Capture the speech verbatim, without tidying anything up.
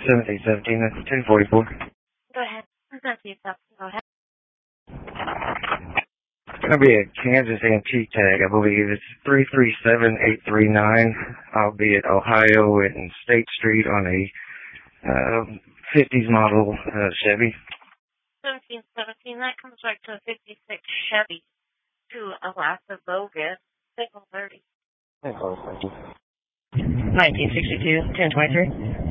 seventeen seventeen, that's ten forty-four. Go ahead. Go ahead. It's going to be a Kansas antique tag, I believe. It's three three seven eight three nine. I'll be at Ohio and State Street on a uh, fifties model uh, Chevy. seventeen seventeen, that comes right to a fifty-six Chevy to Alaska Bogus, signal thirty. Thank you. nineteen sixty-two, ten twenty-three.